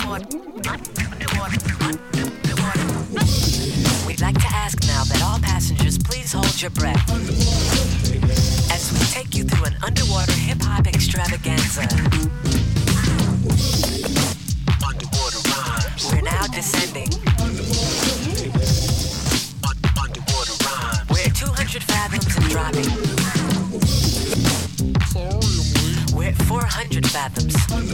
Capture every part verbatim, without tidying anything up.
We'd like to ask now that all passengers please hold your breath as we take you through an underwater hip-hop extravaganza. Underwater rhymes. We're now descending. Underwater rhymes. We're two hundred fathoms and dropping. We're at four hundred fathoms.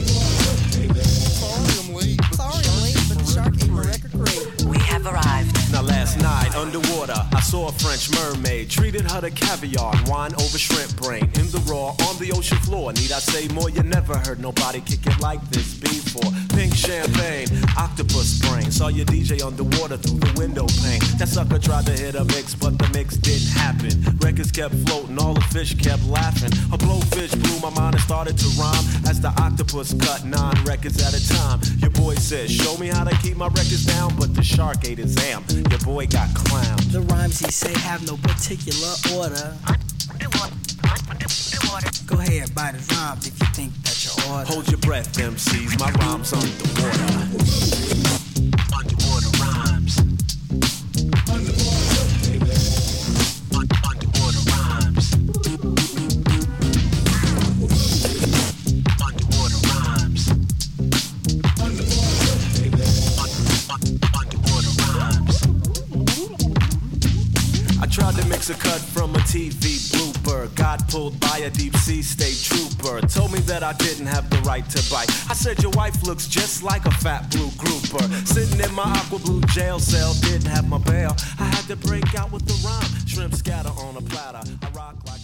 Sorry I'm late, but the shark ate my record crate. We have arrived. Now last night, underwater, I saw a French mermaid. Treated her to caviar and wine over shrimp brain. In the raw, on the ocean floor. Need I say more? You never heard nobody kick it like this before. Pink champagne, octopus brain. Saw your D J underwater through the window pane. That sucker tried to hit a mix, but the mix didn't happen. Records kept floating, all the fish kept laughing. A blowfish blew my mind and started to rhyme as the octopus cut nine records at a time. Your boy said, show me how to keep my records down, but the shark ate his am. Your boy got clowned. The rhymes he say have no particular order. Go ahead, bite his rhymes if you think that you're order. Hold your breath, M Cs, my rhymes underwater. Underwater rhymes. Underwater, baby. Un- underwater rhymes. Underwater rhymes. Underwater, baby. Un- un- underwater rhymes. I tried to mix a cut from a T V blooper. Got pulled by a deep sea state trooper. Told me that I didn't have the right to bite. I said your wife looks just like a fat blue grouper. Sitting in my aqua blue jail cell, didn't have my bail. I had to break out with the rhyme. Shrimp scatter on a platter. I rock like